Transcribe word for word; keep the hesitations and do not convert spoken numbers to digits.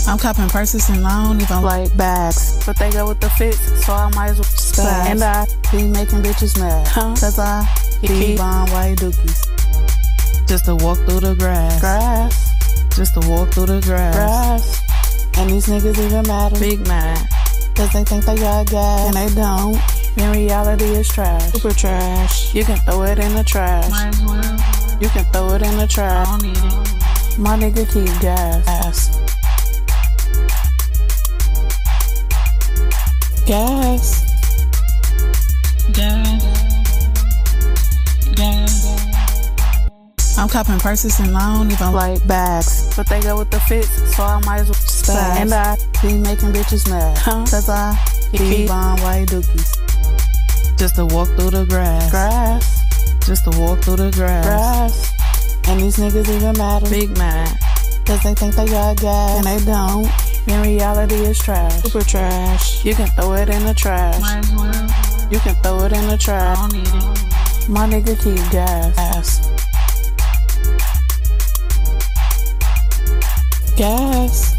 I'm copping purses and I don't even like bags, but they go with the fits, so I might as well spaz. And I be making bitches mad, huh? Cause I Keep be buying white dookies just to walk through the grass. Grass. Just to walk through the grass. Grass. And these niggas even mad at Big mad. Cause they think they got gas. And they don't. In reality, it's trash. Super trash. You can throw it in the trash. Might as well. You can throw it in the trash. I don't need it. My nigga keep gas. Ass. Gas. Gas. Gas. I'm copping purses and I don't even like bags, but they go with the fits, so I might as well spaz. And I be making bitches mad, huh? Cause I Keep be buying white dookies just to walk through the grass. Grass. Just to walk through the grass. Grass. And these niggas even mad at Big mad. Cause they think they got gas. And they don't. In reality, it's trash. Super trash. You can throw it in the trash. Might as well. You can throw it in the trash. I don't need it. My nigga keep gas. Ass. Gas.